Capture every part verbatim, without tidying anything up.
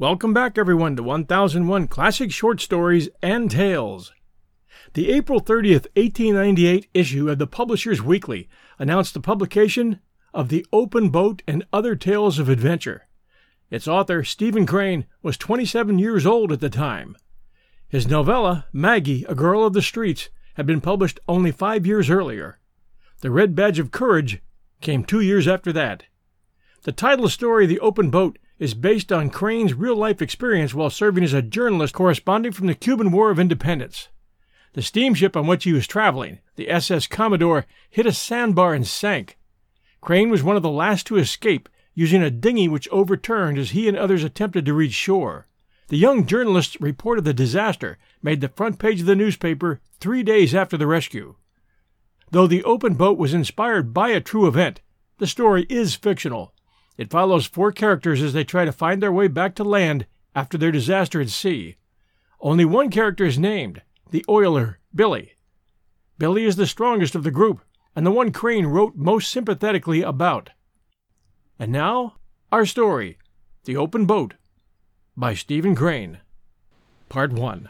Welcome back, everyone, to one thousand one Classic Short Stories and Tales. The April thirtieth, eighteen ninety-eight issue of the Publishers Weekly announced the publication of The Open Boat and Other Tales of Adventure. Its author, Stephen Crane, was twenty-seven years old at the time. His novella, Maggie, a Girl of the Streets, had been published only five years earlier. The Red Badge of Courage came two years after that. The title story, The Open Boat, is based on Crane's real-life experience while serving as a journalist corresponding from the Cuban War of Independence. The steamship on which he was traveling, the S S Commodore, hit a sandbar and sank. Crane was one of the last to escape, using a dinghy which overturned as he and others attempted to reach shore. The young journalist's report of the disaster made the front page of the newspaper three days after the rescue. Though The Open Boat was inspired by a true event, the story is fictional. It follows four characters as they try to find their way back to land after their disaster at sea. Only one character is named, the oiler, Billy. Billy is the strongest of the group, and the one Crane wrote most sympathetically about. And now, our story, The Open Boat, by Stephen Crane. Part one.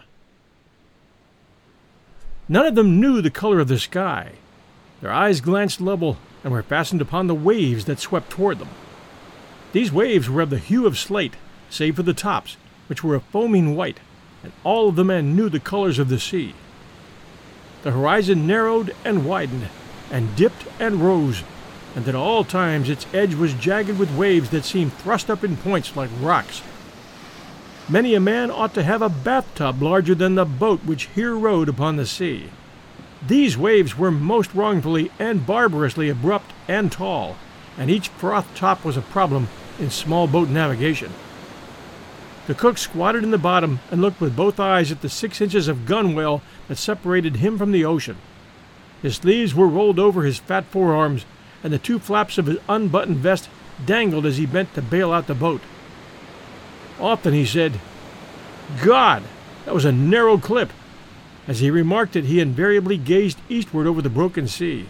None of them knew the color of the sky. Their eyes glanced level and were fastened upon the waves that swept toward them. These waves were of the hue of slate, save for the tops, which were of foaming white, and all of the men knew the colors of the sea. The horizon narrowed and widened, and dipped and rose, and at all times its edge was jagged with waves that seemed thrust up in points like rocks. Many a man ought to have a bathtub larger than the boat which here rode upon the sea. These waves were most wrongfully and barbarously abrupt and tall, and each froth top was a problem in small boat navigation. The cook squatted in the bottom and looked with both eyes at the six inches of gunwale that separated him from the ocean. His sleeves were rolled over his fat forearms, and the two flaps of his unbuttoned vest dangled as he bent to bail out the boat. Often he said, "God, that was a narrow clip." As he remarked it, he invariably gazed eastward over the broken sea.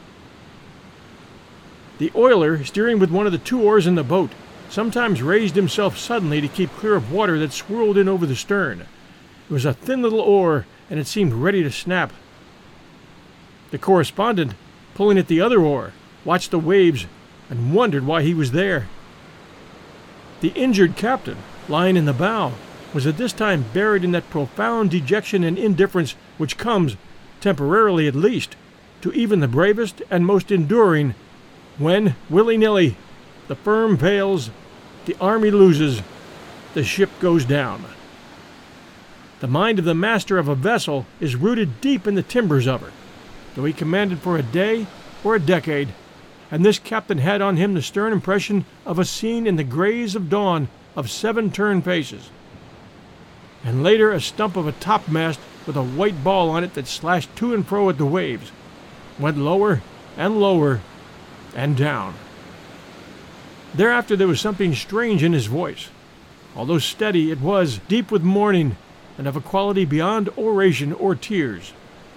The oiler, steering with one of the two oars in the boat, sometimes raised himself suddenly to keep clear of water that swirled in over the stern. It was a thin little oar, and it seemed ready to snap. The correspondent, pulling at the other oar, watched the waves and wondered why he was there. The injured captain, lying in the bow, was at this time buried in that profound dejection and indifference which comes, temporarily at least, to even the bravest and most enduring, when, willy-nilly, the firm fails, the army loses, the ship goes down. The mind of the master of a vessel is rooted deep in the timbers of her, though he commanded for a day or a decade, and this captain had on him the stern impression of a scene in the grays of dawn of seven turned faces, and later a stump of a topmast with a white ball on it that slashed to and fro at the waves, went lower and lower and down. Thereafter there was something strange in his voice. Although steady, it was deep with mourning and of a quality beyond oration or tears.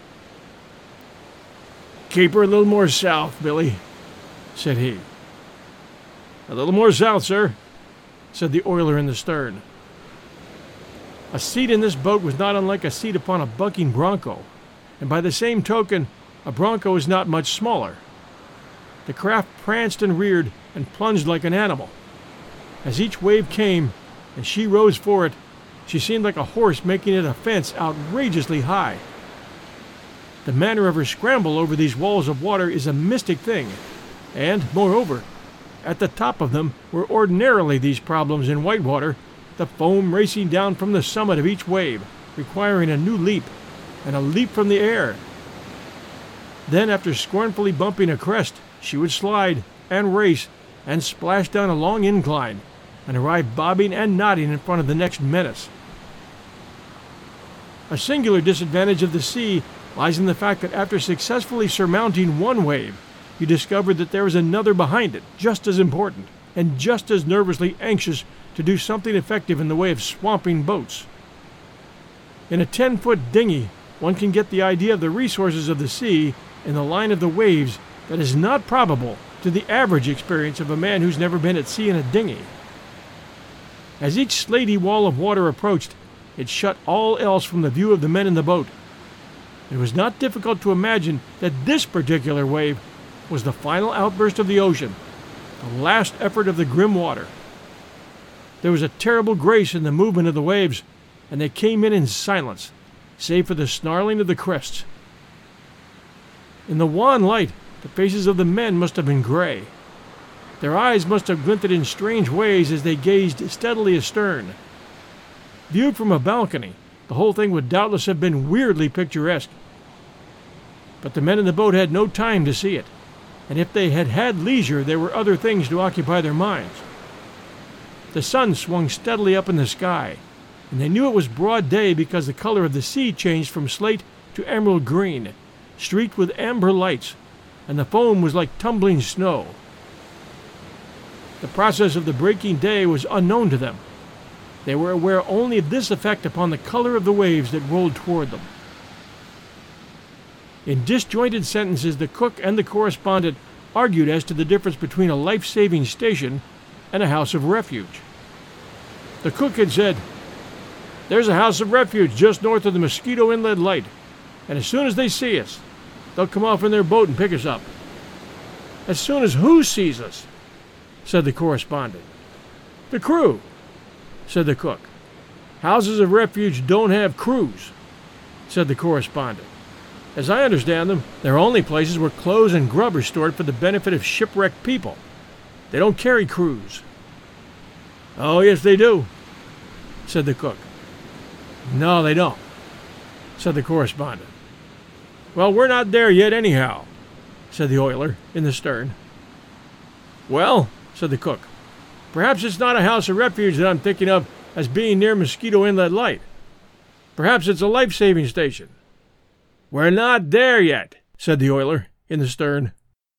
"Keep her a little more south, Billy," said he. "A little more south, sir," said the oiler in the stern. A seat in this boat was not unlike a seat upon a bucking bronco, and by the same token, a bronco is not much smaller. The craft pranced and reared and plunged like an animal. As each wave came, and she rose for it, she seemed like a horse making it a fence outrageously high. The manner of her scramble over these walls of water is a mystic thing, and, moreover, at the top of them were ordinarily these problems in whitewater, the foam racing down from the summit of each wave, requiring a new leap, and a leap from the air. Then, after scornfully bumping a crest, she would slide and race and splash down a long incline and arrive bobbing and nodding in front of the next menace. A singular disadvantage of the sea lies in the fact that after successfully surmounting one wave, you discover that there is another behind it, just as important, and just as nervously anxious to do something effective in the way of swamping boats. In a ten-foot dinghy, one can get the idea of the resources of the sea in the line of the waves that is not probable to the average experience of a man who's never been at sea in a dinghy. As each slaty wall of water approached, it shut all else from the view of the men in the boat. It was not difficult to imagine that this particular wave was the final outburst of the ocean, the last effort of the grim water. There was a terrible grace in the movement of the waves, and they came in in silence, save for the snarling of the crests. In the wan light, the faces of the men must have been gray. Their eyes must have glinted in strange ways as they gazed steadily astern. Viewed from a balcony, the whole thing would doubtless have been weirdly picturesque. But the men in the boat had no time to see it, and if they had had leisure, there were other things to occupy their minds. The sun swung steadily up in the sky, and they knew it was broad day because the color of the sea changed from slate to emerald green, streaked with amber lights, and the foam was like tumbling snow. The process of the breaking day was unknown to them. They were aware only of this effect upon the color of the waves that rolled toward them. In disjointed sentences, the cook and the correspondent argued as to the difference between a life-saving station and a house of refuge. The cook had said, "There's a house of refuge just north of the Mosquito Inlet Light, and as soon as they see us, they'll come off in their boat and pick us up." "As soon as who sees us?" said the correspondent. "The crew," said the cook. "Houses of refuge don't have crews," said the correspondent. "As I understand them, they're only places where clothes and grub are stored for the benefit of shipwrecked people. They don't carry crews." "Oh, yes, they do," said the cook. "No, they don't," said the correspondent. "Well, we're not there yet anyhow," said the oiler in the stern. "Well," said the cook, "perhaps it's not a house of refuge that I'm thinking of as being near Mosquito Inlet Light. Perhaps it's a life-saving station." "We're not there yet," said the oiler in the stern.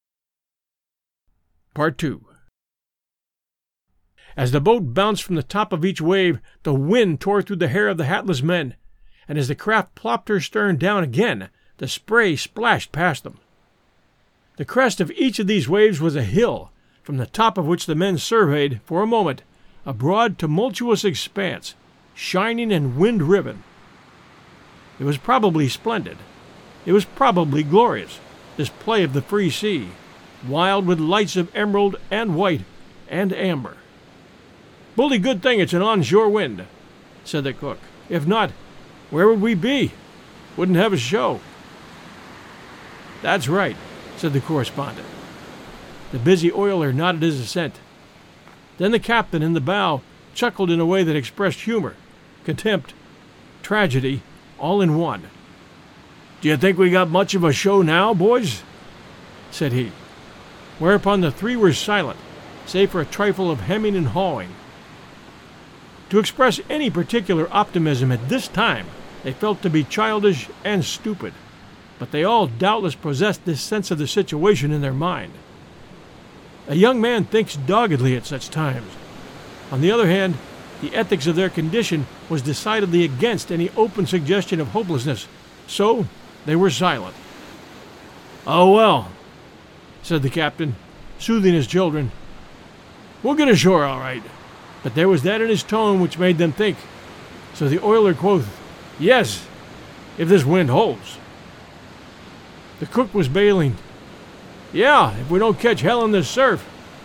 Part two. As the boat bounced from the top of each wave, the wind tore through the hair of the hatless men, and as the craft plopped her stern down again, the spray splashed past them. The crest of each of these waves was a hill, from the top of which the men surveyed, for a moment, a broad, tumultuous expanse, shining and wind-riven. It was probably splendid. It was probably glorious, this play of the free sea, wild with lights of emerald and white and amber. "Bully good thing it's an onshore wind," said the cook. "If not, where would we be? Wouldn't have a show." "That's right," said the correspondent. The busy oiler nodded his assent. Then the captain in the bow chuckled in a way that expressed humor, contempt, tragedy, all in one. "Do you think we got much of a show now, boys?" said he. Whereupon the three were silent, save for a trifle of hemming and hawing. To express any particular optimism at this time they felt to be childish and stupid, but they all doubtless possessed this sense of the situation in their mind. A young man thinks doggedly at such times. On the other hand, the ethics of their condition was decidedly against any open suggestion of hopelessness, so they were silent. "Oh, well," said the captain, soothing his children, "we'll get ashore all right." But there was that in his tone which made them think, so the oiler quoth, "Yes, if this wind holds." The cook was bailing, "Yeah, if we don't catch hell in this surf."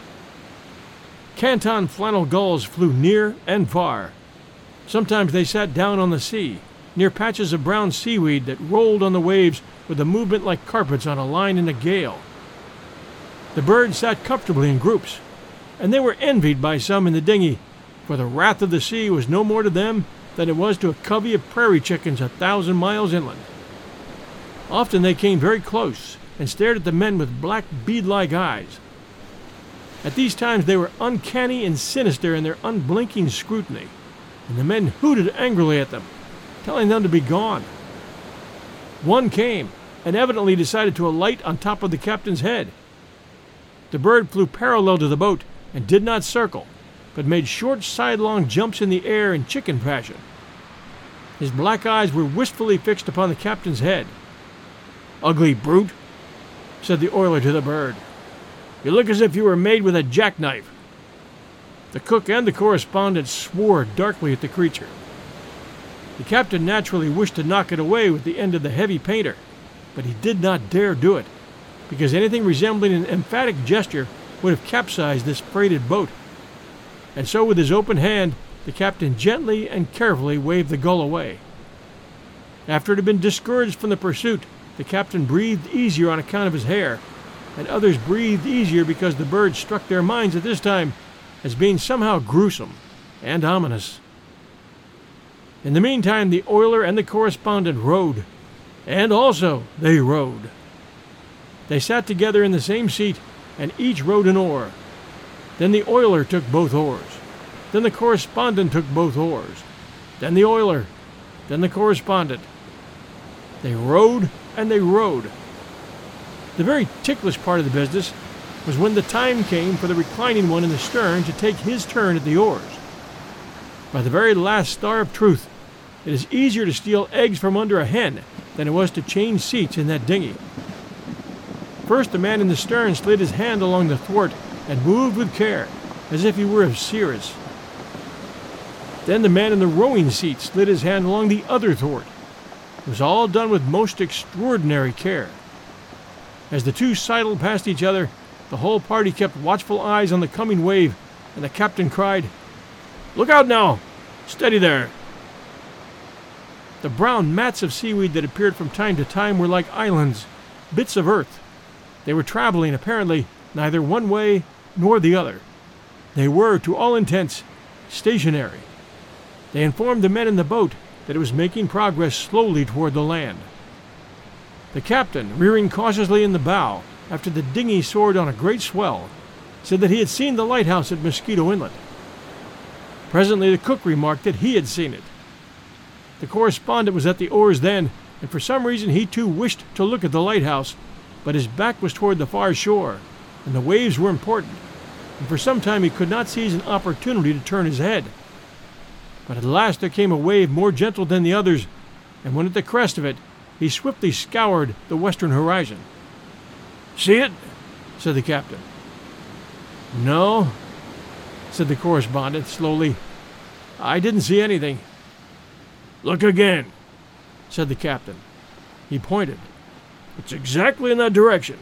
Canton flannel gulls flew near and far. Sometimes they sat down on the sea, near patches of brown seaweed that rolled on the waves with a movement like carpets on a line in a gale. The birds sat comfortably in groups, and they were envied by some in the dinghy, for the wrath of the sea was no more to them than it was to a covey of prairie chickens a thousand miles inland. Often they came very close and stared at the men with black bead-like eyes. At these times they were uncanny and sinister in their unblinking scrutiny, and the men hooted angrily at them, telling them to be gone. One came and evidently decided to alight on top of the captain's head. The bird flew parallel to the boat and did not circle, but made short sidelong jumps in the air in chicken fashion. His black eyes were wistfully fixed upon the captain's head. "Ugly brute," said the oiler to the bird. "You look as if you were made with a jackknife." The cook and the correspondent swore darkly at the creature. The captain naturally wished to knock it away with the end of the heavy painter, but he did not dare do it, because anything resembling an emphatic gesture would have capsized this freighted boat. And so with his open hand, the captain gently and carefully waved the gull away. After it had been discouraged from the pursuit, the captain breathed easier on account of his hair, and others breathed easier because the bird struck their minds at this time as being somehow gruesome and ominous. In the meantime, the oiler and the correspondent rowed, and also they rowed. They sat together in the same seat, and each rowed an oar. Then the oiler took both oars. Then the correspondent took both oars. Then the oiler. Then the correspondent. They rowed and they rowed. The very ticklish part of the business was when the time came for the reclining one in the stern to take his turn at the oars. By the very last star of truth, it is easier to steal eggs from under a hen than it was to change seats in that dinghy. First, the man in the stern slid his hand along the thwart and moved with care, as if he were of Ceres. Then the man in the rowing seat slid his hand along the other thwart. It was all done with most extraordinary care. As the two sidled past each other, the whole party kept watchful eyes on the coming wave, and the captain cried, "Look out now! Steady there!" The brown mats of seaweed that appeared from time to time were like islands, bits of earth. They were traveling, apparently, neither one way nor the other. They were, to all intents, stationary. They informed the men in the boat that it was making progress slowly toward the land. The captain, rearing cautiously in the bow, after the dinghy soared on a great swell, said that he had seen the lighthouse at Mosquito Inlet. Presently the cook remarked that he had seen it. The correspondent was at the oars then, and for some reason he too wished to look at the lighthouse, but his back was toward the far shore, and the waves were important, and for some time he could not seize an opportunity to turn his head. But at last there came a wave more gentle than the others, and when at the crest of it, he swiftly scoured the western horizon. "See it?" said the captain. "No," said the correspondent slowly. "I didn't see anything." "Look again," said the captain. He pointed. "It's exactly in that direction."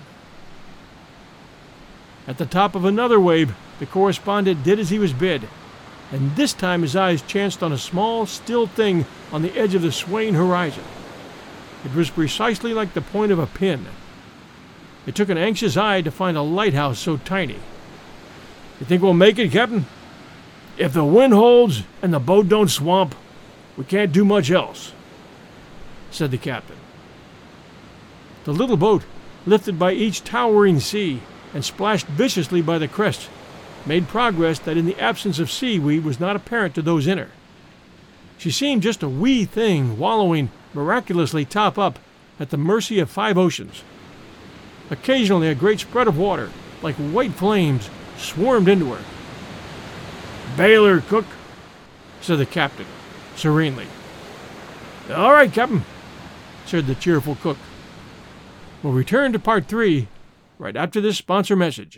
At the top of another wave, the correspondent did as he was bid, and this time his eyes chanced on a small, still thing on the edge of the swaying horizon. It was precisely like the point of a pin. It took an anxious eye to find a lighthouse so tiny. "You think we'll make it, Captain?" "If the wind holds and the boat don't swamp, we can't do much else," said the captain. The little boat, lifted by each towering sea and splashed viciously by the crest, made progress that in the absence of seaweed was not apparent to those in her. She seemed just a wee thing wallowing miraculously top up at the mercy of five oceans. Occasionally a great spread of water, like white flames, swarmed into her. "Bail her, cook," said the captain, serenely. "All right, Captain," said the cheerful cook. We'll return to part three right after this sponsor message.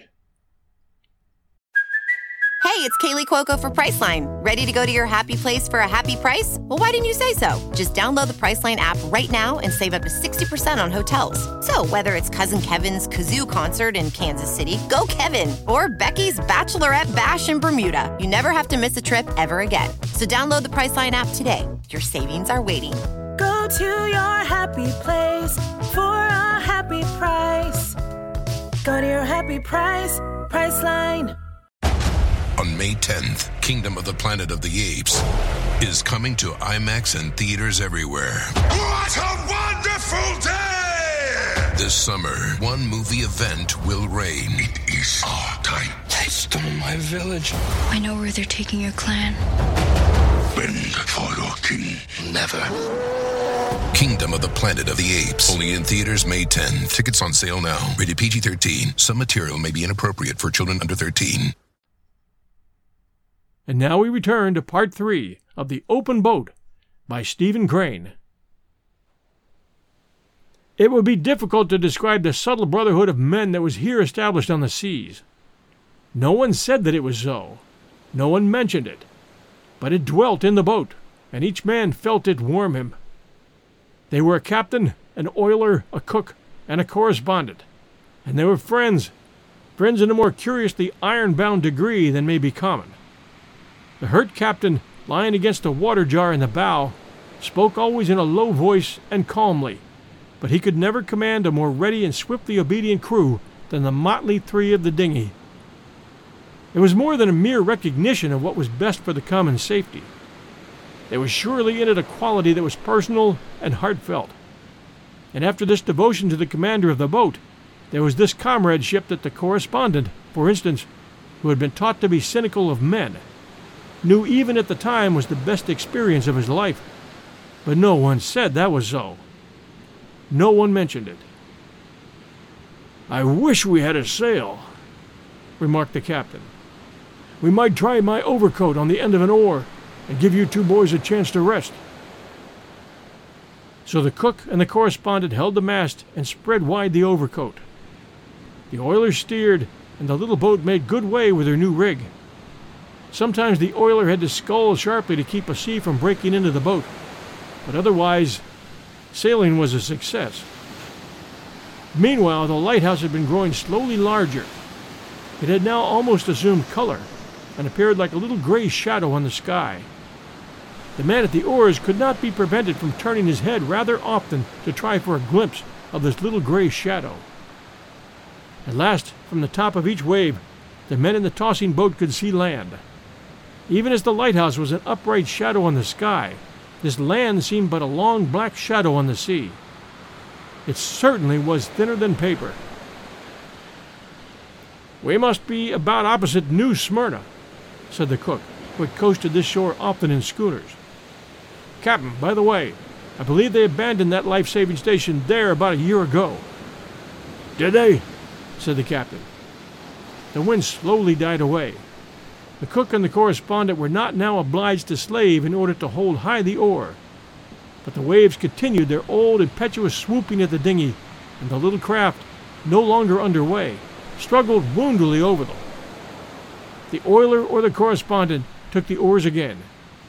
Hey, it's Kaylee Cuoco for Priceline. Ready to go to your happy place for a happy price? Well, why didn't you say so? Just download the Priceline app right now and save up to sixty percent on hotels. So whether it's Cousin Kevin's Kazoo Concert in Kansas City, go Kevin, or Becky's Bachelorette Bash in Bermuda, you never have to miss a trip ever again. So download the Priceline app today. Your savings are waiting. Go to your happy place for a happy price. Go to your happy price, Priceline. On May tenth, Kingdom of the Planet of the Apes is coming to IMAX and theaters everywhere. What a wonderful day! This summer, one movie event will reign. It is our time. They stole my village. I know where they're taking your clan. Bend for your king. Never. Kingdom of the Planet of the Apes. Only in theaters May tenth. Tickets on sale now. Rated P G thirteen. Some material may be inappropriate for children under thirteen. And now we return to part three of The Open Boat by Stephen Crane. It would be difficult to describe the subtle brotherhood of men that was here established on the seas. No one said that it was so. No one mentioned it, but it dwelt in the boat, and each man felt it warm him. They were a captain, an oiler, a cook, and a correspondent, and they were friends, friends in a more curiously iron-bound degree than may be common. The hurt captain, lying against a water jar in the bow, spoke always in a low voice and calmly, but he could never command a more ready and swiftly obedient crew than the motley three of the dinghy. It was more than a mere recognition of what was best for the common safety. There was surely in it a quality that was personal and heartfelt. And after this devotion to the commander of the boat, there was this comradeship that the correspondent, for instance, who had been taught to be cynical of men, knew even at the time was the best experience of his life. But no one said that was so. No one mentioned it. "I wish we had a sail," remarked the captain. "We might try my overcoat on the end of an oar and give you two boys a chance to rest." So the cook and the correspondent held the mast and spread wide the overcoat. The oilers steered, and the little boat made good way with her new rig. Sometimes the oiler had to scull sharply to keep a sea from breaking into the boat, but otherwise, sailing was a success. Meanwhile, the lighthouse had been growing slowly larger. It had now almost assumed color, and appeared like a little gray shadow on the sky. The man at the oars could not be prevented from turning his head rather often to try for a glimpse of this little gray shadow. At last, from the top of each wave, the men in the tossing boat could see land. Even as the lighthouse was an upright shadow on the sky, this land seemed but a long black shadow on the sea. It certainly was thinner than paper. "We must be about opposite New Smyrna," said the cook, who had coasted this shore often in schooners. "Captain, by the way, I believe they abandoned that life-saving station there about a year ago." "Did they?" said the captain. The wind slowly died away. The cook and the correspondent were not now obliged to slave in order to hold high the oar, but the waves continued their old impetuous swooping at the dinghy, and the little craft, no longer under way, struggled woundily over them. The oiler or the correspondent took the oars again.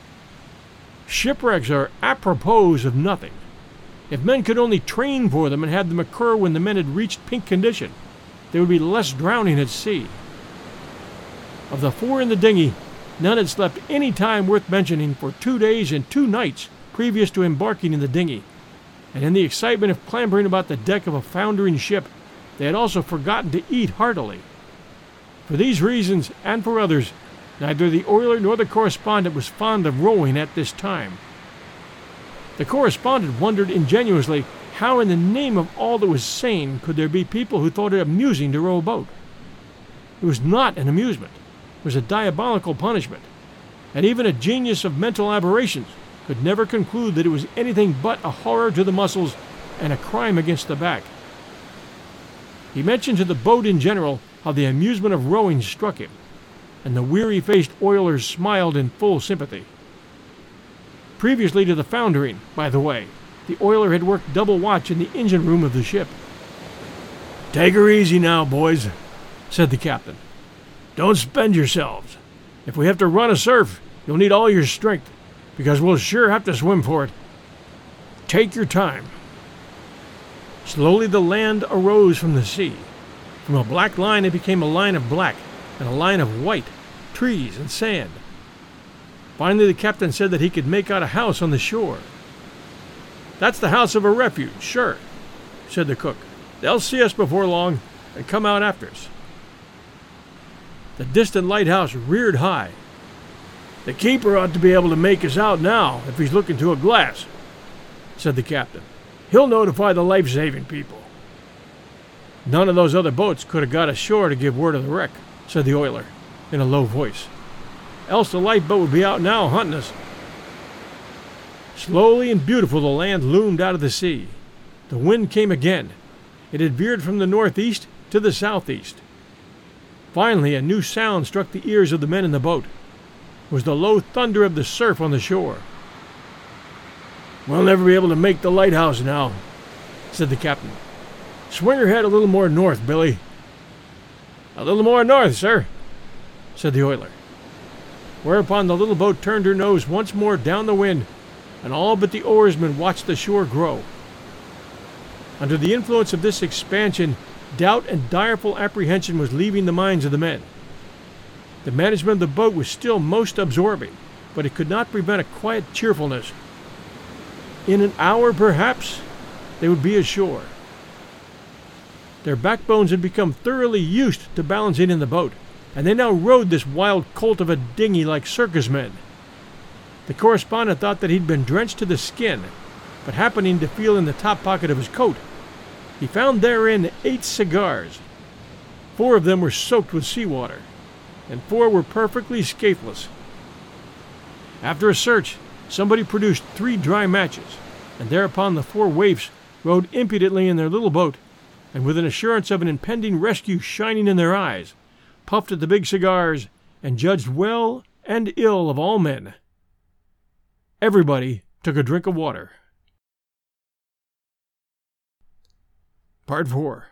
Shipwrecks are apropos of nothing. If men could only train for them and have them occur when the men had reached pink condition, there would be less drowning at sea. Of the four in the dinghy, none had slept any time worth mentioning for two days and two nights previous to embarking in the dinghy, and in the excitement of clambering about the deck of a foundering ship, they had also forgotten to eat heartily. For these reasons, and for others, neither the oiler nor the correspondent was fond of rowing at this time. The correspondent wondered ingenuously how in the name of all that was sane could there be people who thought it amusing to row a boat. It was not an amusement. It was a diabolical punishment, and even a genius of mental aberrations could never conclude that it was anything but a horror to the muscles and a crime against the back. He mentioned to the boat in general how the amusement of rowing struck him, and the weary-faced oilers smiled in full sympathy. Previously to the foundering, by the way, the oiler had worked double watch in the engine room of the ship. "Take her easy now, boys," said the captain. "Don't spend yourselves. If we have to run a surf, you'll need all your strength, because we'll sure have to swim for it. Take your time." Slowly the land arose from the sea. From a black line it became a line of black, and a line of white, trees and sand. Finally the captain said that he could make out a house on the shore. "That's the house of a refuge, sure," said the cook. "They'll see us before long and come out after us." The distant lighthouse reared high. "The keeper ought to be able to make us out now if he's looking through a glass," said the captain. "He'll notify the life-saving people." "None of those other boats could have got ashore to give word of the wreck," said the oiler, in a low voice. "Else the lifeboat would be out now hunting us." Slowly and beautiful the land loomed out of the sea. The wind came again. It had veered from the northeast to the southeast. Finally a new sound struck the ears of the men in the boat. It was the low thunder of the surf on the shore. "We'll never be able to make the lighthouse now," said the captain. "Swing her head a little more north, Billy." "A little more north, sir," said the oiler. whereupon the little boat turned her nose once more down the wind, and all but the oarsmen watched the shore grow. Under the influence of this expansion, doubt and direful apprehension was leaving the minds of the men. The management of the boat was still most absorbing, but it could not prevent a quiet cheerfulness. In an hour, perhaps, they would be ashore. Their backbones had become thoroughly used to balancing in the boat, and they now rode this wild colt of a dinghy like circus men. The correspondent thought that he'd been drenched to the skin, but happening to feel in the top pocket of his coat, he found therein eight cigars. Four of them were soaked with seawater, and four were perfectly scatheless. After a search, somebody produced three dry matches, and thereupon the four waifs rode impudently in their little boat, and with an assurance of an impending rescue shining in their eyes, puffed at the big cigars, and judged well and ill of all men. Everybody took a drink of water. Part four.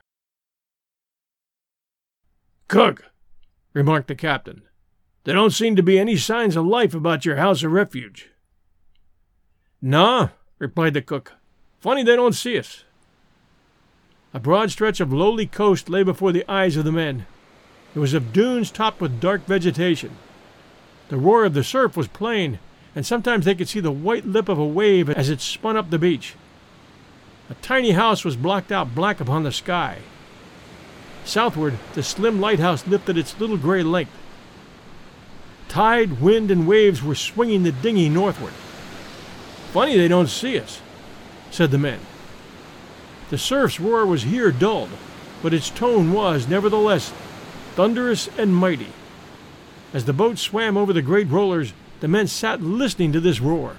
"Cook," remarked the captain, "there don't seem to be any signs of life about your house of refuge." "Nah," replied the cook. "Funny they don't see us." A broad stretch of lowly coast lay before the eyes of the men. It was of dunes topped with dark vegetation. The roar of the surf was plain, and sometimes they could see the white lip of a wave as it spun up the beach. A tiny house was blocked out black upon the sky. Southward, the slim lighthouse lifted its little gray length. Tide, wind, and waves were swinging the dinghy northward. "Funny they don't see us," said the men. The surf's roar was here dulled, but its tone was, nevertheless, thunderous and mighty. As the boat swam over the great rollers, the men sat listening to this roar.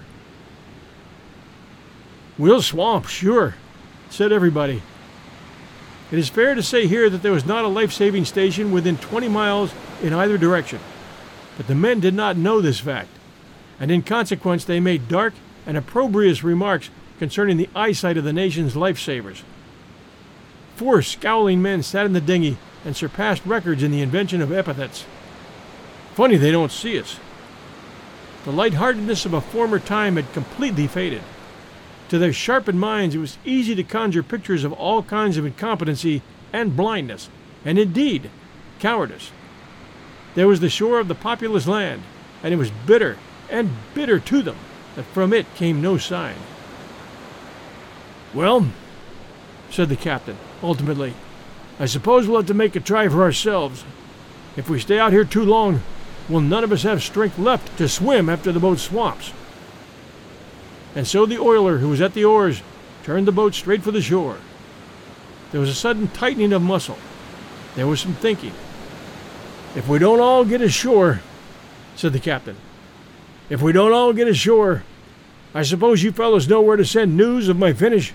"We'll swamp, sure," said everybody. It is fair to say here that there was not a life-saving station within twenty miles in either direction, but the men did not know this fact, and in consequence they made dark and opprobrious remarks concerning the eyesight of the nation's lifesavers. Four scowling men sat in the dinghy and surpassed records in the invention of epithets. "Funny they don't see us." The lightheartedness of a former time had completely faded. To their sharpened minds it was easy to conjure pictures of all kinds of incompetency and blindness, and indeed cowardice. There was the shore of the populous land, and it was bitter and bitter to them that from it came no sign. "Well," said the captain, ultimately, "I suppose we'll have to make a try for ourselves. If we stay out here too long, we'll none of us have strength left to swim after the boat swamps." And so the oiler, who was at the oars, turned the boat straight for the shore. There was a sudden tightening of muscle. There was some thinking. "If we don't all get ashore," said the captain, "if we don't all get ashore, I suppose you fellows know where to send news of my finish."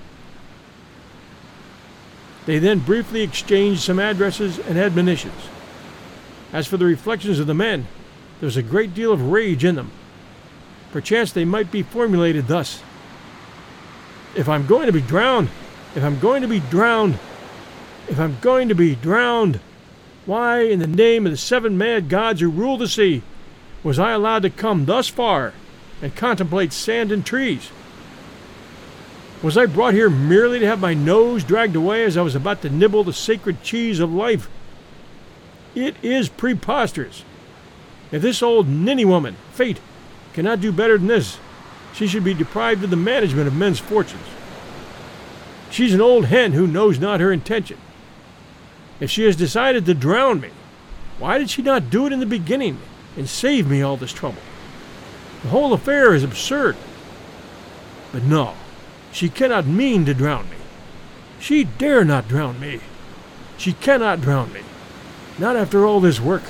They then briefly exchanged some addresses and admonitions. As for the reflections of the men, there was a great deal of rage in them. Perchance they might be formulated thus: "If I'm going to be drowned, if I'm going to be drowned, if I'm going to be drowned, why, in the name of the seven mad gods who rule the sea, was I allowed to come thus far and contemplate sand and trees? Was I brought here merely to have my nose dragged away as I was about to nibble the sacred cheese of life? It is preposterous. If this old ninny woman, Fate, cannot do better than this, she should be deprived of the management of men's fortunes. She's an old hen who knows not her intention. If she has decided to drown me, why did she not do it in the beginning and save me all this trouble? The whole affair is absurd. But no, she cannot mean to drown me. She dare not drown me. She cannot drown me, not after all this work."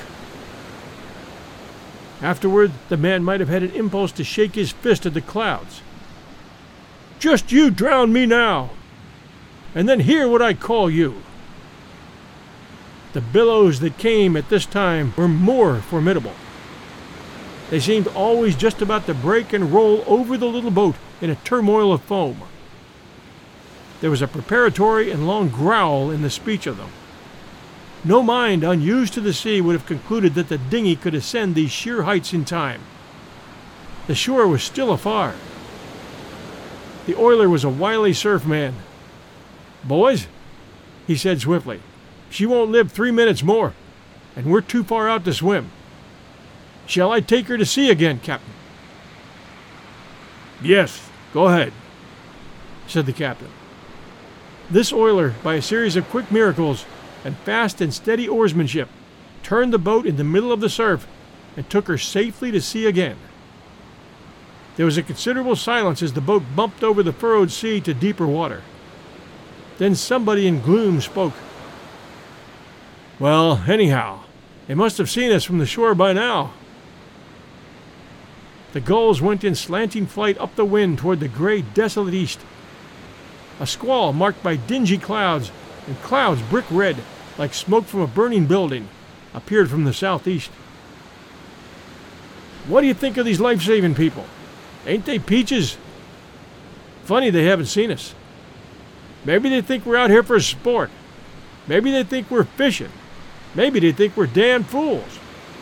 Afterward, the man might have had an impulse to shake his fist at the clouds. "Just you drown me now, and then hear what I call you." The billows that came at this time were more formidable. They seemed always just about to break and roll over the little boat in a turmoil of foam. There was a preparatory and long growl in the speech of them. No mind unused to the sea would have concluded that the dinghy could ascend these sheer heights in time. The shore was still afar. The oiler was a wily surf man. "Boys," he said swiftly, "she won't live three minutes more, and we're too far out to swim. Shall I take her to sea again, Captain?" "Yes, go ahead," said the captain. This oiler, by a series of quick miracles and fast and steady oarsmanship, turned the boat in the middle of the surf and took her safely to sea again. There was a considerable silence as the boat bumped over the furrowed sea to deeper water. Then somebody in gloom spoke. "Well, anyhow, they must have seen us from the shore by now." The gulls went in slanting flight up the wind toward the gray, desolate east. A squall marked by dingy clouds, and clouds brick red, like smoke from a burning building, appeared from the southeast. "What do you think of these life-saving people? Ain't they peaches? Funny they haven't seen us. Maybe they think we're out here for sport. Maybe they think we're fishing. Maybe they think we're damn fools."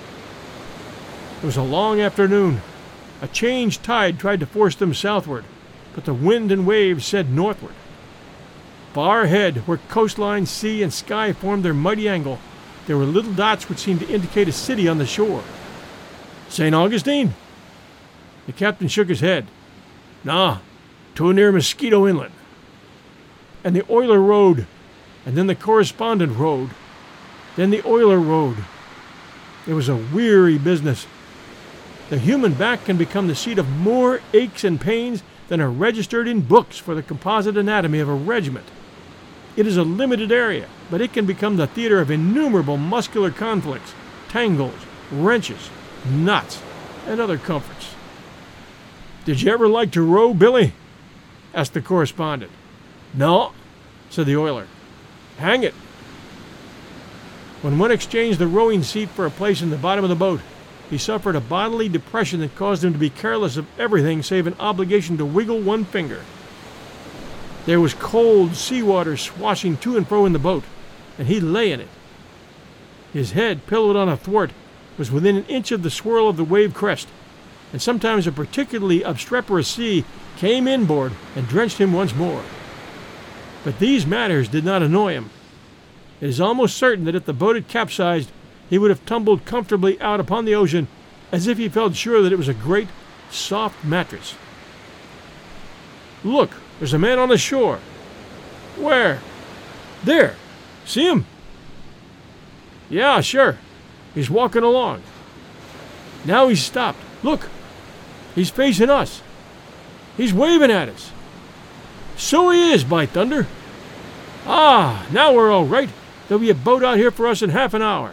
It was a long afternoon. A changed tide tried to force them southward, but the wind and waves said northward. Far ahead, where coastline, sea, and sky formed their mighty angle, there were little dots which seemed to indicate a city on the shore. "Saint Augustine?" The captain shook his head. "Nah, too near Mosquito Inlet." And the oiler rowed, and then the correspondent rowed, then the oiler rowed. It was a weary business. The human back can become the seat of more aches and pains than are registered in books for the composite anatomy of a regiment. It is a limited area, but it can become the theater of innumerable muscular conflicts, tangles, wrenches, knots, and other comforts. "Did you ever like to row, Billy?" asked the correspondent. "No," said the oiler. "Hang it." When one exchanged the rowing seat for a place in the bottom of the boat, he suffered a bodily depression that caused him to be careless of everything save an obligation to wiggle one finger. There was cold seawater swashing to and fro in the boat, and he lay in it. His head, pillowed on a thwart, was within an inch of the swirl of the wave crest, and sometimes a particularly obstreperous sea came inboard and drenched him once more. But these matters did not annoy him. It is almost certain that if the boat had capsized, he would have tumbled comfortably out upon the ocean as if he felt sure that it was a great, soft mattress. "Look, there's a man on the shore." "Where?" "There. See him?" "Yeah, sure. He's walking along. Now he's stopped. Look, he's facing us. He's waving at us. So he is, by thunder. Ah, now we're all right. There'll be a boat out here for us in half an hour."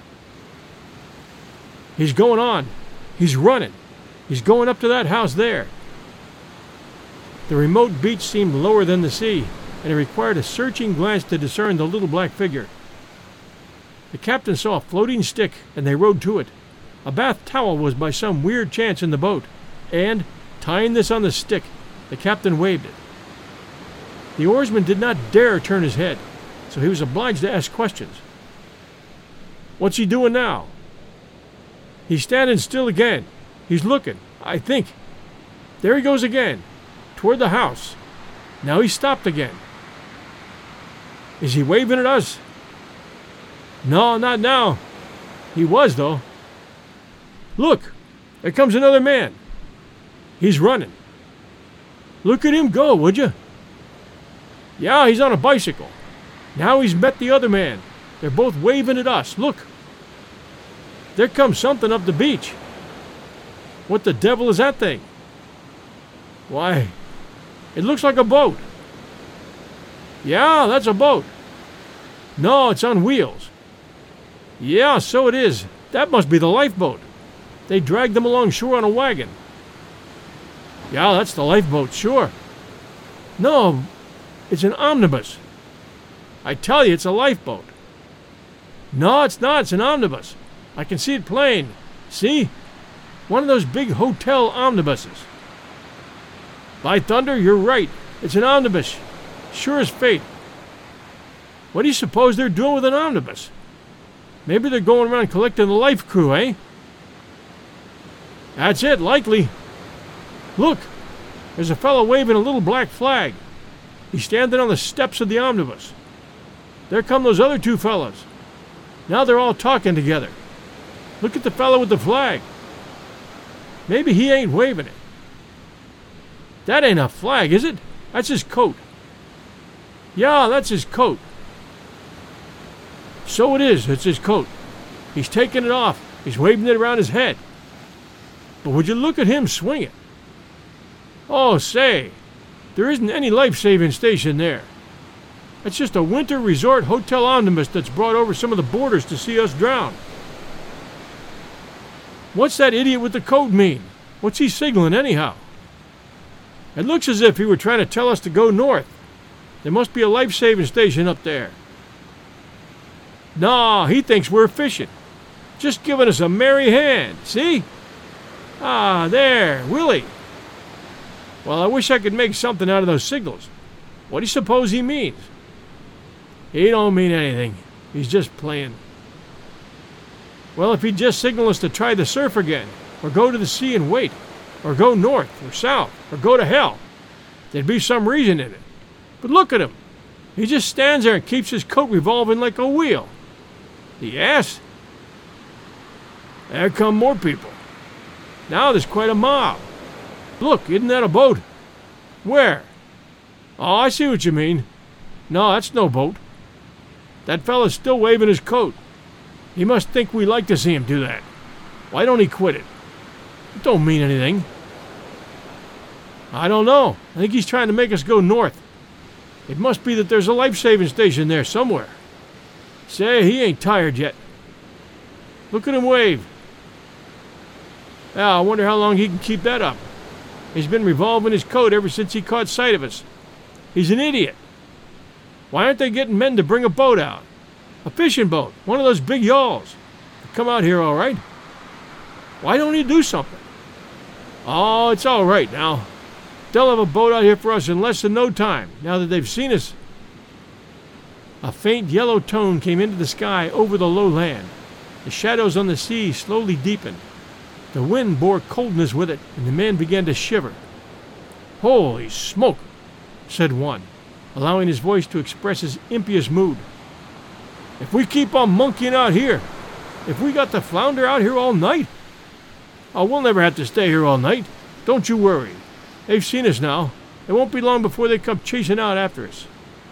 "He's going on. He's running. He's going up to that house there." The remote beach seemed lower than the sea, and it required a searching glance to discern the little black figure. The captain saw a floating stick, and they rowed to it. A bath towel was by some weird chance in the boat, and, tying this on the stick, the captain waved it. The oarsman did not dare turn his head, so he was obliged to ask questions. "What's he doing now?" "He's standing still again. He's looking, I think. There he goes again, toward the house. Now he's stopped again." "Is he waving at us?" "No, not now. He was, though. Look, there comes another man. He's running. Look at him go, would you? Yeah, he's on a bicycle. Now he's met the other man. They're both waving at us. Look. There comes something up the beach. What the devil is that thing? Why, it looks like a boat. Yeah, that's a boat. No, it's on wheels. Yeah, so it is. That must be the lifeboat. They dragged them along shore on a wagon. Yeah, that's the lifeboat, sure. No, it's an omnibus. I tell you, it's a lifeboat. No, it's not. It's an omnibus. I can see it plain. See? One of those big hotel omnibuses. By thunder, you're right. It's an omnibus. Sure as fate. What do you suppose they're doing with an omnibus? Maybe they're going around collecting the life crew, eh? That's it, likely. Look, there's a fellow waving a little black flag. He's standing on the steps of the omnibus. There come those other two fellows. Now they're all talking together. Look at the fellow with the flag. Maybe he ain't waving it. That ain't a flag, is it? That's his coat. Yeah, that's his coat. So it is, it's his coat. He's taking it off. He's waving it around his head. But would you look at him swing it? Oh, say, there isn't any life-saving station there. That's just a winter resort hotel omnibus that's brought over some of the boarders to see us drown. What's that idiot with the coat mean? What's he signaling anyhow? It looks as if he were trying to tell us to go north. There must be a life-saving station up there. Nah, he thinks we're fishing. Just giving us a merry hand, see? Ah, there, Willie. Well, I wish I could make something out of those signals. What do you suppose he means? He don't mean anything. He's just playing. Well, if he'd just signal us to try the surf again, or go to the sea and wait, or go north or south, or go to hell, there'd be some reason in it. But look at him. He just stands there and keeps his coat revolving like a wheel. The ass. There come more people. Now there's quite a mob. Look, isn't that a boat? Where? Oh, I see what you mean. No, that's no boat. That fella's still waving his coat. He must think we like to see him do that. Why don't he quit it? It don't mean anything. I don't know. I think he's trying to make us go north. It must be that there's a life-saving station there somewhere. Say, he ain't tired yet. Look at him wave. Yeah, I wonder how long he can keep that up. He's been revolving his coat ever since he caught sight of us. He's an idiot. Why aren't they getting men to bring a boat out? A fishing boat, one of those big yawls. They'll come out here all right. Why don't he do something? Oh, it's all right now. They'll have a boat out here for us in less than no time, now that they've seen us. A faint yellow tone came into the sky over the low land. The shadows on the sea slowly deepened. The wind bore coldness with it, and the men began to shiver. Holy smoke, said one, allowing his voice to express his impious mood. If we keep on monkeying out here, if we got to flounder out here all night, oh, we'll never have to stay here all night. Don't you worry. They've seen us now. It won't be long before they come chasing out after us.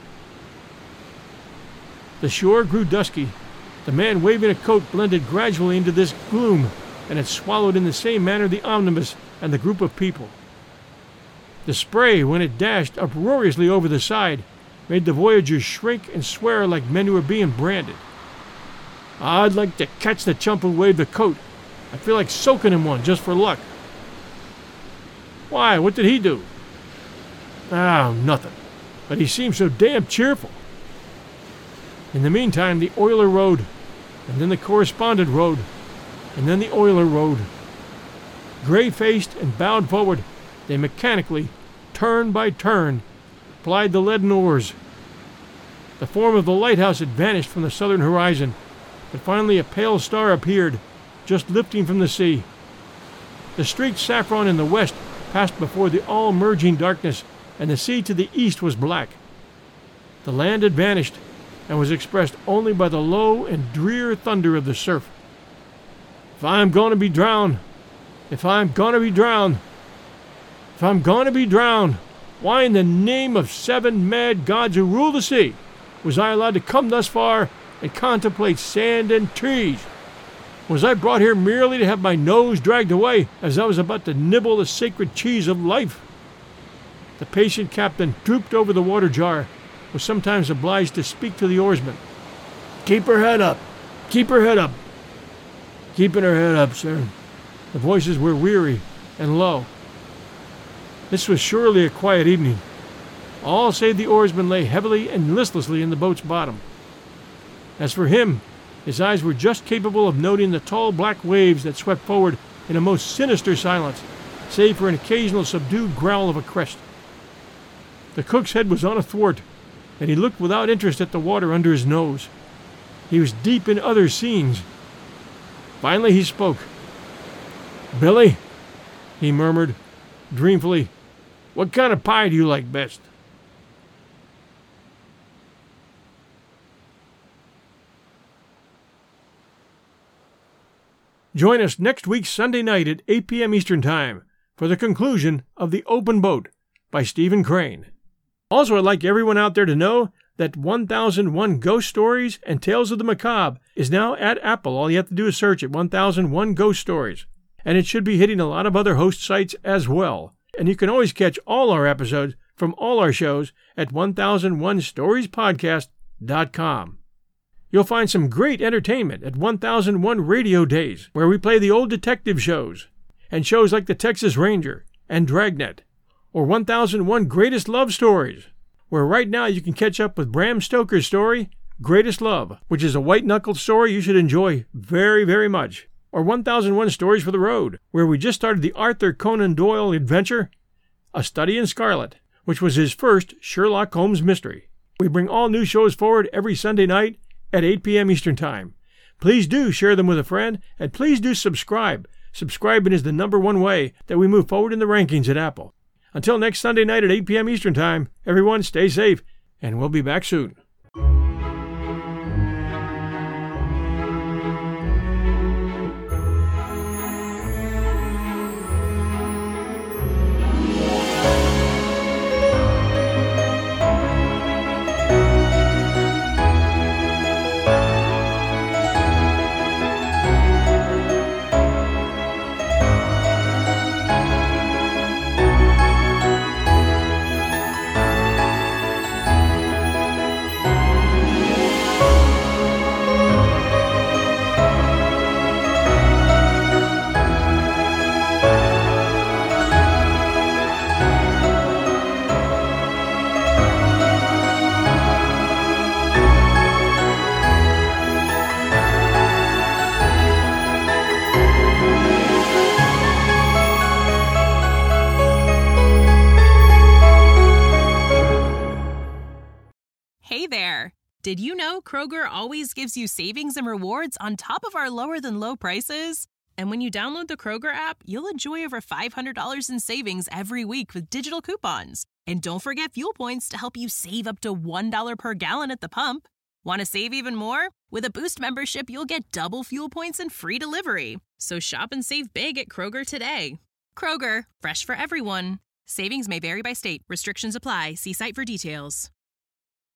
The shore grew dusky. The man waving a coat blended gradually into this gloom, and it swallowed in the same manner the omnibus and the group of people. The spray, when it dashed uproariously over the side, made the voyagers shrink and swear like men who were being branded. I'd like to catch the chump who waved the coat. I feel like soaking him one just for luck. Why, what did he do? Ah, nothing. But he seemed so damn cheerful. In the meantime, the oiler rowed, and then the correspondent rowed, and then the oiler rowed. Gray-faced and bowed forward, they mechanically, turn by turn, plied the leaden oars. The form of the lighthouse had vanished from the southern horizon, but finally a pale star appeared, just lifting from the sea. The streaked saffron in the west passed before the all-merging darkness, and the sea to the east was black. The land had vanished, and was expressed only by the low and drear thunder of the surf. If I'm going to be drowned, if I'm going to be drowned, if I'm going to be drowned, why in the name of seven mad gods who rule the sea was I allowed to come thus far and contemplate sand and trees? Was I brought here merely to have my nose dragged away as I was about to nibble the sacred cheese of life? The patient captain drooped over the water jar, was sometimes obliged to speak to the oarsmen. Keep her head up! Keep her head up! Keeping her head up, sir. The voices were weary and low. This was surely a quiet evening. All save the oarsman lay heavily and listlessly in the boat's bottom. As for him, his eyes were just capable of noting the tall black waves that swept forward in a most sinister silence, save for an occasional subdued growl of a crest. The cook's head was on a thwart, and he looked without interest at the water under his nose. He was deep in other scenes. Finally he spoke. "Billy," he murmured, dreamfully, "what kind of pie do you like best?" Join us next week Sunday night at eight p.m. Eastern Time for the conclusion of The Open Boat by Stephen Crane. Also, I'd like everyone out there to know that one thousand one Ghost Stories and Tales of the Macabre is now at Apple. All you have to do is search it, one thousand one Ghost Stories. And it should be hitting a lot of other host sites as well. And you can always catch all our episodes from all our shows at one thousand one stories podcast dot com. You'll find some great entertainment at one thousand one Radio Days, where we play the old detective shows, and shows like The Texas Ranger and Dragnet, or one thousand one Greatest Love Stories, where right now you can catch up with Bram Stoker's story, Greatest Love, which is a white-knuckled story you should enjoy very, very much, or one thousand one Stories for the Road, where we just started the Arthur Conan Doyle adventure, A Study in Scarlet, which was his first Sherlock Holmes mystery. We bring all new shows forward every Sunday night at eight p.m. Eastern Time. Please do share them with a friend, and please do subscribe. Subscribing is the number one way that we move forward in the rankings at Apple. Until next Sunday night at eight p.m. Eastern Time, everyone stay safe, and we'll be back soon. Hey there! Did you know Kroger always gives you savings and rewards on top of our lower-than-low prices? And when you download the Kroger app, you'll enjoy over five hundred dollars in savings every week with digital coupons. And don't forget fuel points to help you save up to one dollar per gallon at the pump. Want to save even more? With a Boost membership, you'll get double fuel points and free delivery. So shop and save big at Kroger today. Kroger, fresh for everyone. Savings may vary by state. Restrictions apply. See site for details.